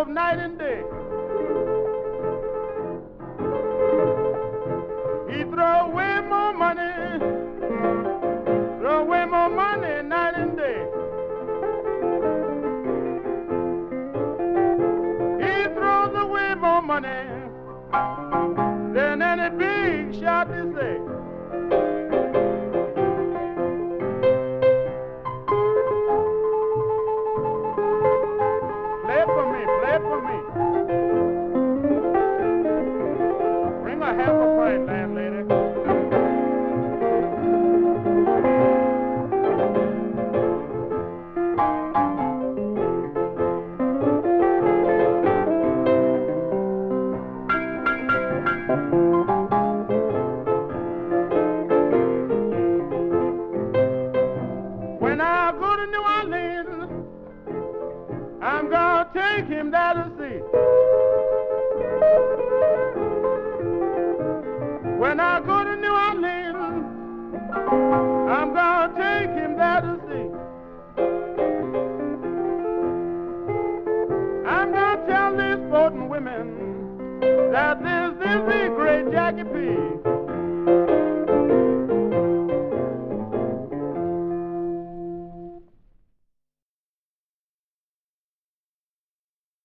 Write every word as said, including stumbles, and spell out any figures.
both night and day. He throw away more money, throw away more money night and day. He throws away more money than any big shot they say. Play it for me, play it for me. Bring a half a pint, landlady. When I go to New Orleans, I'm gonna take him there to see. When I go to New Orleans, I'm gonna take him there to see. I'm gonna tell these sporting women that this is the great Jackie P.